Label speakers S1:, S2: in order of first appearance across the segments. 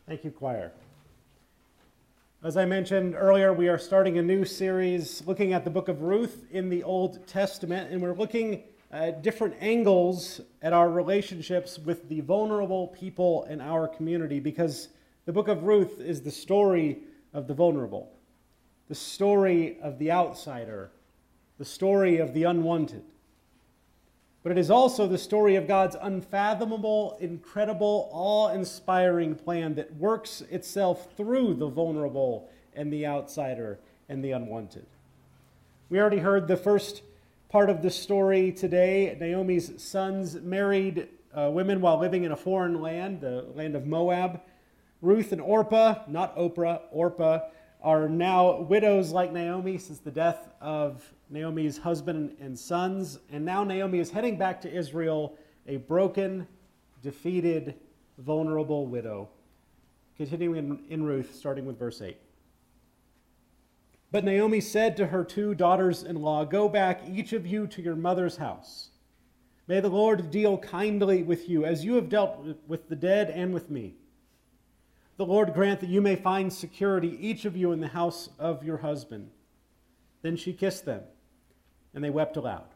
S1: Thank you, choir. As I mentioned earlier, we are starting a new series looking at the book of Ruth in the Old Testament, and we're looking at different angles at our relationships with the vulnerable people in our community, because the book of Ruth is the story of the vulnerable, the story of the outsider, the story of the unwanted. But it is also the story of God's unfathomable, incredible, awe-inspiring plan that works itself through the vulnerable and the outsider and the unwanted. We already heard the first part of the story today. Naomi's sons married women while living in a foreign land, the land of Moab. Ruth and Orpah, not Oprah, Orpah, are now widows like Naomi since the death of Naomi's husband and sons. And now Naomi is heading back to Israel, a broken, defeated, vulnerable widow. Continuing in Ruth, starting with verse 8. But Naomi said to her two daughters-in-law, "Go back, each of you, to your mother's house. May the Lord deal kindly with you, as you have dealt with the dead and with me. The Lord grant that you may find security, each of you, in the house of your husband." Then she kissed them, and they wept aloud.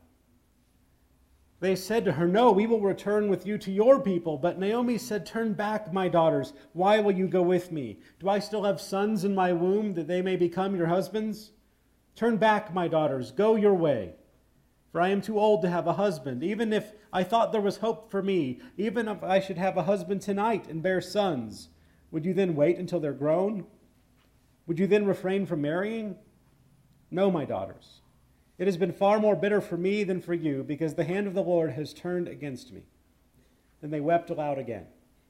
S1: They said to her, "No, we will return with you to your people." But Naomi said, "Turn back, my daughters. Why will you go with me? Do I still have sons in my womb that they may become your husbands? Turn back, my daughters. Go your way. For I am too old to have a husband. Even if I thought there was hope for me, even if I should have a husband tonight and bear sons, would you then wait until they're grown? Would you then refrain from marrying? No, my daughters. It has been far more bitter for me than for you, because the hand of the Lord has turned against me." Then they wept aloud again.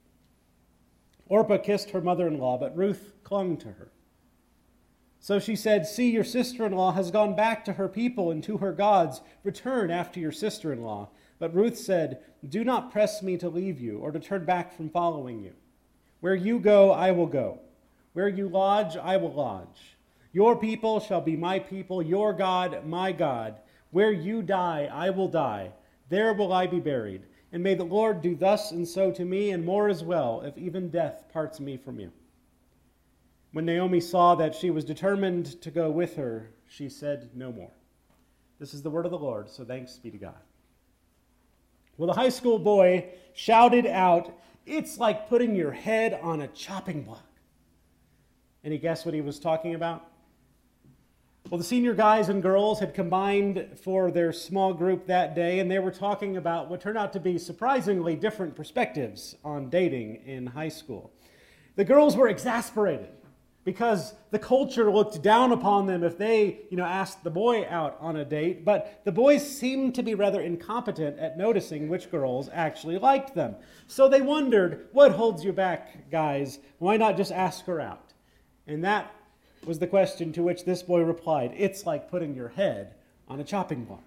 S1: Orpah kissed her mother-in-law, but Ruth clung to her. So she said, "See, your sister-in-law has gone back to her people and to her gods. Return after your sister-in-law." But Ruth said, "Do not press me to leave you or to turn back from following you. Where you go, I will go. Where you lodge, I will lodge. Your people shall be my people, your God, my God. Where you die, I will die. There will I be buried. And may the Lord do thus and so to me, and more as well, if even death parts me from you." When Naomi saw that she was determined to go with her, she said no more. This is the word of the Lord, so thanks be to God. Well, the high school boy shouted out, "It's like putting your head on a chopping block." Any guess what he was talking about? Well, the senior guys and girls had combined for their small group that day, and they were talking about what turned out to be surprisingly different perspectives on dating in high school. The girls were exasperated because the culture looked down upon them if they, asked the boy out on a date, but the boys seemed to be rather incompetent at noticing which girls actually liked them. So they wondered, what holds you back, guys? Why not just ask her out? And that was the question to which this boy replied, "It's like putting your head on a chopping block."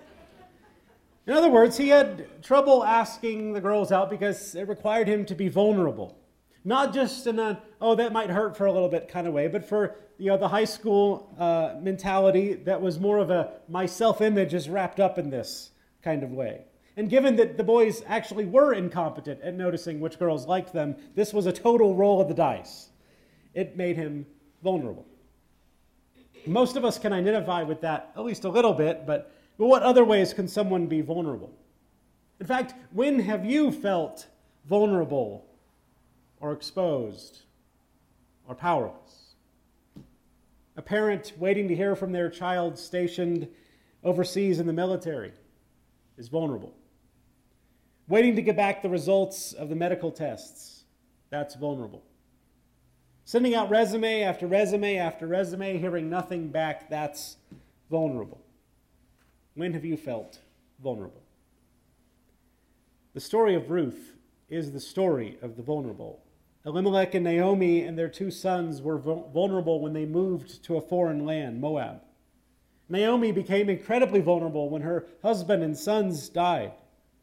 S1: In other words, he had trouble asking the girls out because it required him to be vulnerable. Not just in a, oh, that might hurt for a little bit kind of way, but for the high school mentality that was more of a, my self-image is wrapped up in this kind of way. And given that the boys actually were incompetent at noticing which girls liked them, this was a total roll of the dice. It made him vulnerable. Most of us can identify with that at least a little bit, but what other ways can someone be vulnerable? In fact, when have you felt vulnerable or exposed or powerless? A parent waiting to hear from their child stationed overseas in the military is vulnerable. Waiting to get back the results of the medical tests, that's vulnerable. Sending out resume after resume after resume, hearing nothing back, that's vulnerable. When have you felt vulnerable? The story of Ruth is the story of the vulnerable. Elimelech and Naomi and their two sons were vulnerable when they moved to a foreign land, Moab. Naomi became incredibly vulnerable when her husband and sons died.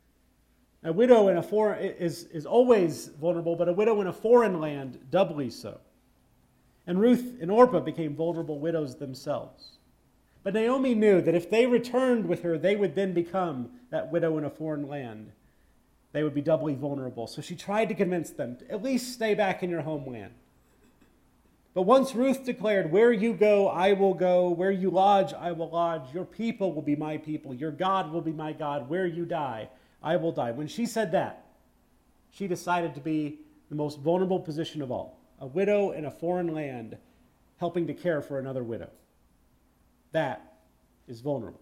S1: A widow in a foreign is always vulnerable, but a widow in a foreign land doubly so. And Ruth and Orpah became vulnerable widows themselves. But Naomi knew that if they returned with her, they would then become that widow in a foreign land. they would be doubly vulnerable. So she tried to convince them to at least stay back in your homeland. But once Ruth declared, "Where you go, I will go. Where you lodge, I will lodge. Your people will be my people. Your God will be my God. Where you die, I will die." When she said that, she decided to be the most vulnerable position of all, a widow in a foreign land helping to care for another widow. That is vulnerable.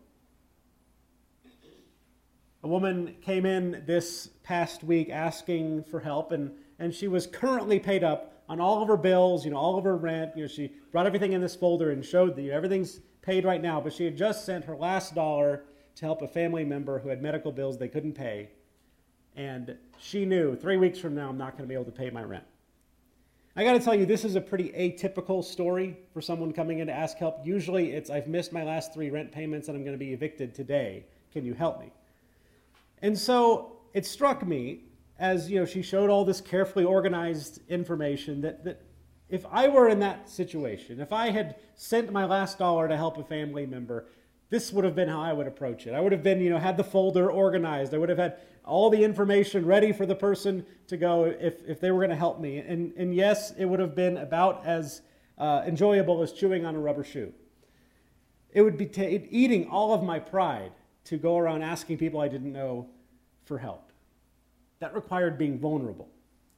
S1: A woman came in this past week asking for help, and she was currently paid up on all of her bills, all of her rent. She brought everything in this folder and showed that everything's paid right now, but she had just sent her last dollar to help a family member who had medical bills they couldn't pay. And she knew 3 weeks from now I'm not going to be able to pay my rent. I got to tell you, this is a pretty atypical story for someone coming in to ask help. Usually it's, "I've missed my last 3 rent payments and I'm going to be evicted today. Can you help me?" And so it struck me as she showed all this carefully organized information that if I were in that situation, if I had sent my last dollar to help a family member, this would have been how I would approach it. I would have been, had the folder organized. I would have had all the information ready for the person to go if they were going to help me. And yes, it would have been about as enjoyable as chewing on a rubber shoe. It would be eating all of my pride to go around asking people I didn't know for help. That required being vulnerable.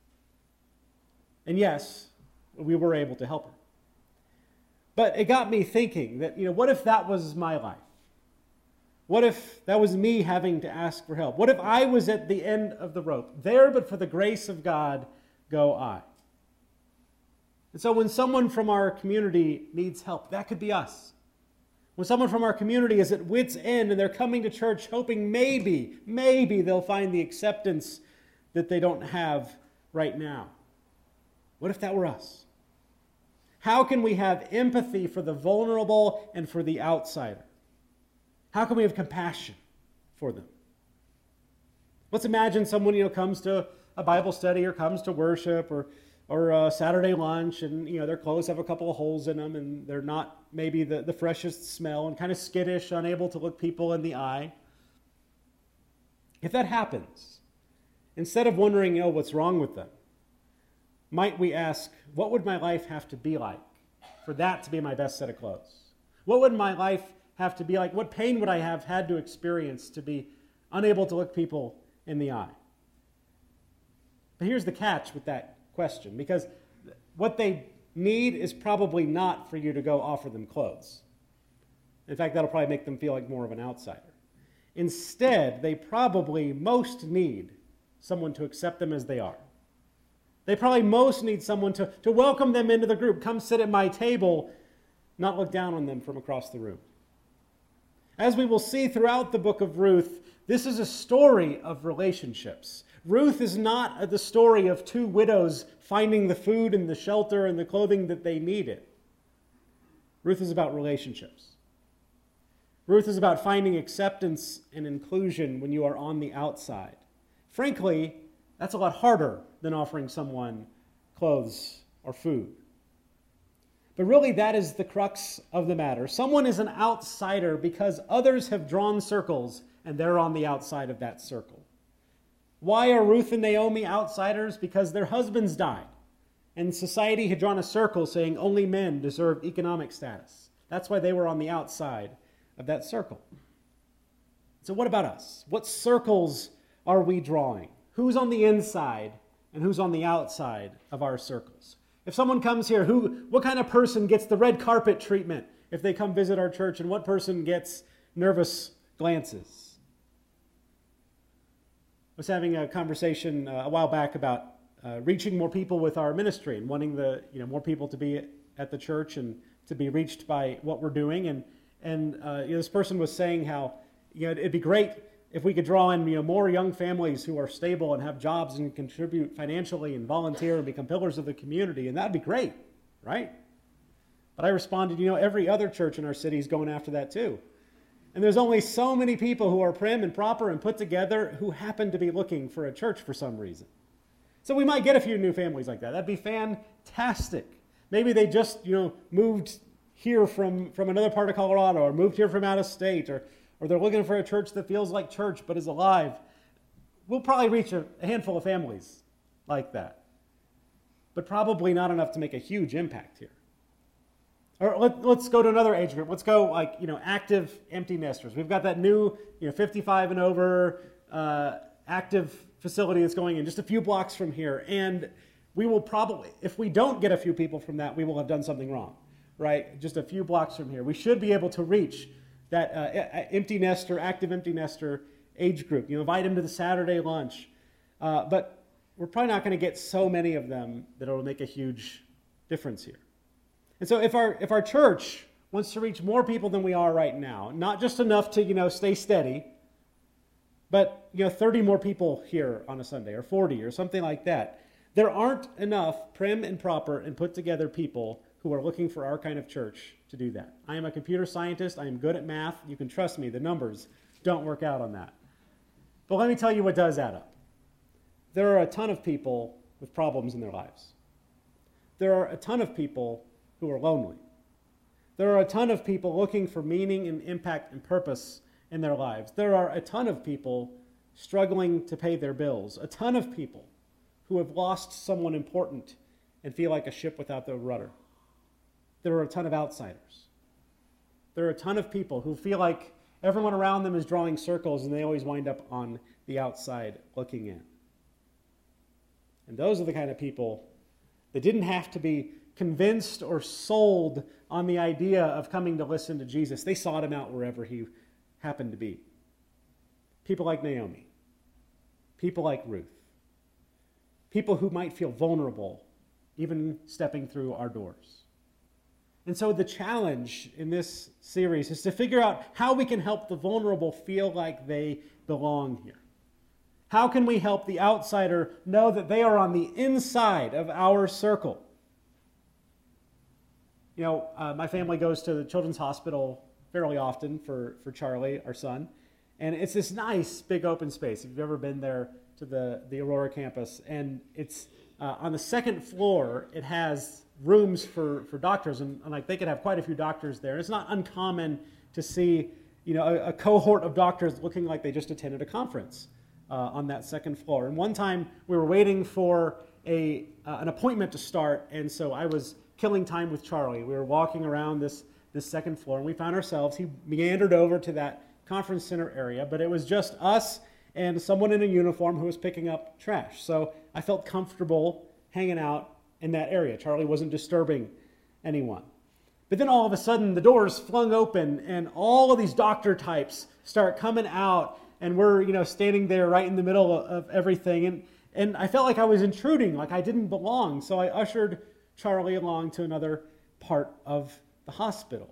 S1: And yes, we were able to help her. But it got me thinking that, what if that was my life? What if that was me having to ask for help? What if I was at the end of the rope? There, but for the grace of God, go I. And so when someone from our community needs help, that could be us. When someone from our community is at wit's end and they're coming to church hoping maybe they'll find the acceptance that they don't have right now. What if that were us? How can we have empathy for the vulnerable and for the outsider? How can we have compassion for them? Let's imagine someone, comes to a Bible study or comes to worship or a Saturday lunch, and their clothes have a couple of holes in them and they're not maybe the freshest smell and kind of skittish, unable to look people in the eye. If that happens, instead of wondering, what's wrong with them, might we ask, what would my life have to be like for that to be my best set of clothes? What would my life have to be like? What pain would I have had to experience to be unable to look people in the eye? But here's the catch with that question, because what they need is probably not for you to go offer them clothes. In fact, that'll probably make them feel like more of an outsider. Instead, they probably most need someone to accept them as they are. They probably most need someone to welcome them into the group. Come sit at my table, not look down on them from across the room. As we will see throughout the book of Ruth, this is a story of relationships. Ruth is not the story of 2 widows finding the food and the shelter and the clothing that they needed. Ruth is about relationships. Ruth is about finding acceptance and inclusion when you are on the outside. Frankly, that's a lot harder than offering someone clothes or food. But really, that is the crux of the matter. Someone is an outsider because others have drawn circles and they're on the outside of that circle. Why are Ruth and Naomi outsiders? Because their husbands died, and society had drawn a circle saying only men deserve economic status. That's why they were on the outside of that circle. So what about us? What circles are we drawing? Who's on the inside and who's on the outside of our circles? If someone comes here, what kind of person gets the red carpet treatment if they come visit our church, and what person gets nervous glances? I was having a conversation a while back about reaching more people with our ministry and wanting more people to be at the church and to be reached by what we're doing. And this person was saying how it'd be great if we could draw in more young families who are stable and have jobs and contribute financially and volunteer and become pillars of the community, and that'd be great, right? But I responded, every other church in our city is going after that too. And there's only so many people who are prim and proper and put together who happen to be looking for a church for some reason. So we might get a few new families like that. That'd be fantastic. Maybe they just, moved here from another part of Colorado, or moved here from out of state, or they're looking for a church that feels like church but is alive. we'll probably reach a handful of families like that, but probably not enough to make a huge impact here. Or let's go to another age group. Let's go active empty nesters. We've got that new 55 and over active facility that's going in just a few blocks from here. And we will probably, if we don't get a few people from that, we will have done something wrong, right? Just a few blocks from here. We should be able to reach that empty nester, active empty nester age group. Invite them to the Saturday lunch. But we're probably not going to get so many of them that it'll make a huge difference here. And so if our church wants to reach more people than we are right now, not just enough to, stay steady, but, 30 more people here on a Sunday or 40 or something like that, there aren't enough prim and proper and put together people who are looking for our kind of church to do that. I am a computer scientist. I am good at math. You can trust me. The numbers don't work out on that. But let me tell you what does add up. There are a ton of people with problems in their lives. There are a ton of people who are lonely. There are a ton of people looking for meaning and impact and purpose in their lives. There are a ton of people struggling to pay their bills. A ton of people who have lost someone important and feel like a ship without the rudder. There are a ton of outsiders. There are a ton of people who feel like everyone around them is drawing circles and they always wind up on the outside looking in. And those are the kind of people that didn't have to be convinced or sold on the idea of coming to listen to Jesus. They sought him out wherever he happened to be. People like Naomi. People like Ruth. People who might feel vulnerable even stepping through our doors. And so the challenge in this series is to figure out how we can help the vulnerable feel like they belong here. How can we help the outsider know that they are on the inside of our circle? My family goes to the Children's Hospital fairly often for Charlie, our son. And it's this nice big open space. If you've ever been there to the Aurora campus. And it's on the second floor, it has rooms for doctors. And they could have quite a few doctors there. And it's not uncommon to see a cohort of doctors looking like they just attended a conference on that second floor. And one time we were waiting for an appointment to start. And so I was killing time with Charlie. We were walking around this second floor, and we found ourselves, he meandered over to that conference center area, but it was just us and someone in a uniform who was picking up trash. So I felt comfortable hanging out in that area. Charlie wasn't disturbing anyone. But then all of a sudden, the doors flung open, and all of these doctor types start coming out, and we're, standing there right in the middle of everything. And I felt like I was intruding, like I didn't belong. So I ushered Charlie along to another part of the hospital.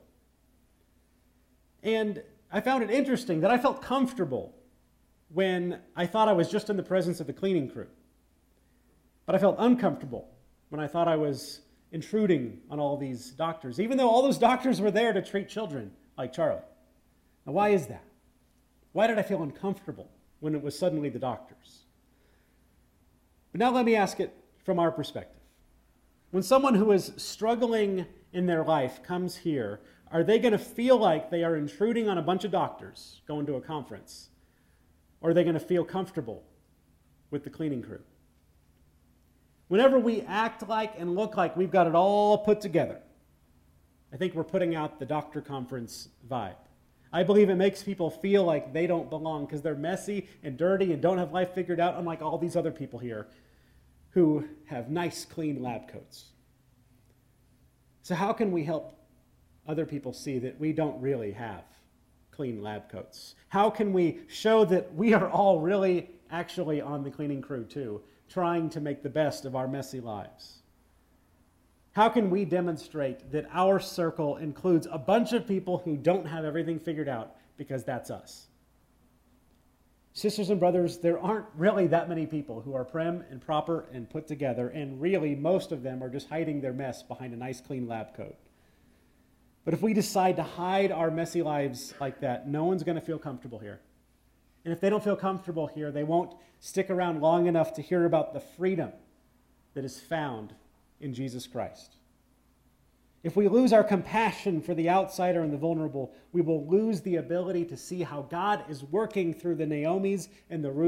S1: And I found it interesting that I felt comfortable when I thought I was just in the presence of the cleaning crew. But I felt uncomfortable when I thought I was intruding on all these doctors, even though all those doctors were there to treat children like Charlie. Now, why is that? Why did I feel uncomfortable when it was suddenly the doctors? But now let me ask it from our perspective. When someone who is struggling in their life comes here, are they going to feel like they are intruding on a bunch of doctors going to a conference? Or are they going to feel comfortable with the cleaning crew? Whenever we act like and look like we've got it all put together, I think we're putting out the doctor conference vibe. I believe it makes people feel like they don't belong because they're messy and dirty and don't have life figured out, unlike all these other people here who have nice, clean lab coats. So how can we help other people see that we don't really have clean lab coats? How can we show that we are all really actually on the cleaning crew too, trying to make the best of our messy lives? How can we demonstrate that our circle includes a bunch of people who don't have everything figured out, because that's us? Sisters and brothers, there aren't really that many people who are prim and proper and put together, and really most of them are just hiding their mess behind a nice clean lab coat. But if we decide to hide our messy lives like that, no one's going to feel comfortable here. And if they don't feel comfortable here, they won't stick around long enough to hear about the freedom that is found in Jesus Christ. If we lose our compassion for the outsider and the vulnerable, we will lose the ability to see how God is working through the Naomis and the Ruths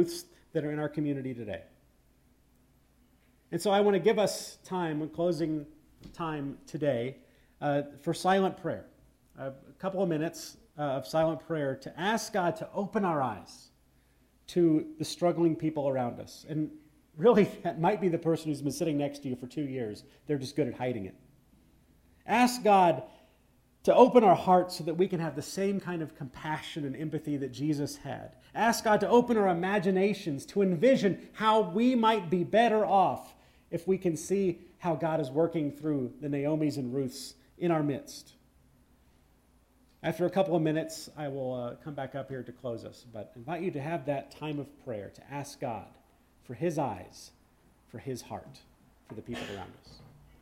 S1: that are in our community today. And so I want to give us time, closing time today, for silent prayer. A couple of minutes of silent prayer to ask God to open our eyes to the struggling people around us. And really, that might be the person who's been sitting next to you for 2 years. They're just good at hiding it. Ask God to open our hearts so that we can have the same kind of compassion and empathy that Jesus had. Ask God to open our imaginations to envision how we might be better off if we can see how God is working through the Naomis and Ruths in our midst. After a couple of minutes, I will come back up here to close us, but invite you to have that time of prayer to ask God for his eyes, for his heart, for the people around us.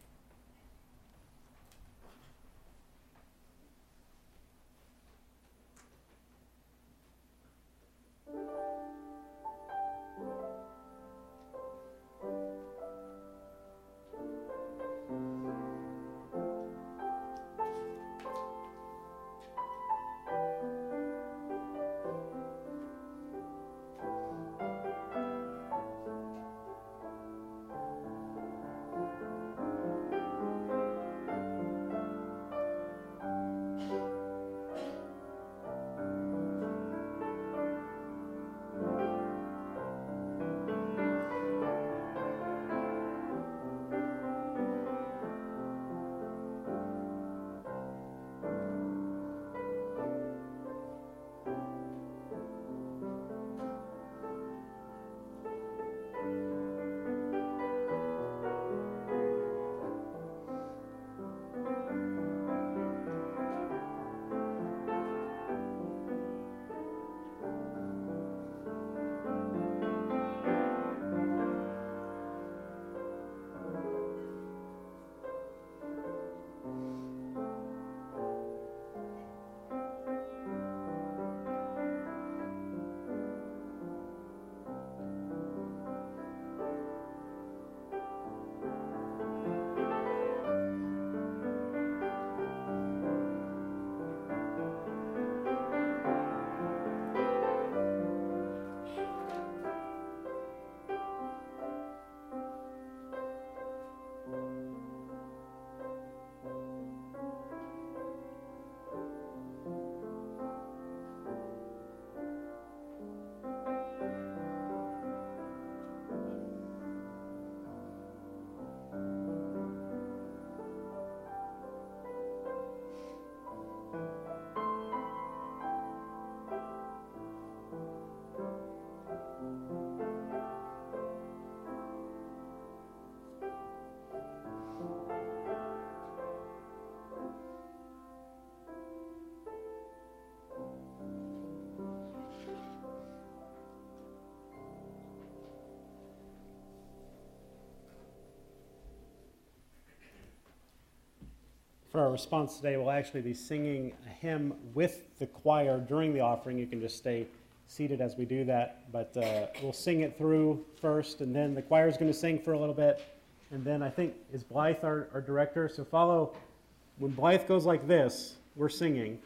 S1: For our response today, we'll actually be singing a hymn with the choir during the offering. You can just stay seated as we do that, but we'll sing it through first, and then the choir is going to sing for a little bit, and then I think, is Blythe our director? So follow, when Blythe goes like this, we're singing,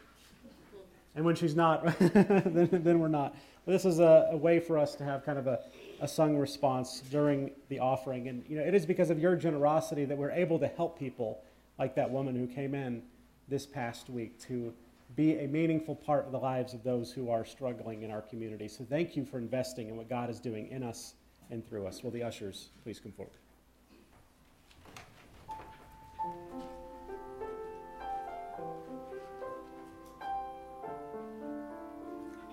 S1: and when she's not, then we're not. But this is a way for us to have kind of a sung response during the offering, and it is because of your generosity that we're able to help people like that woman who came in this past week to be a meaningful part of the lives of those who are struggling in our community. So thank you for investing in what God is doing in us and through us. Will the ushers please come forward?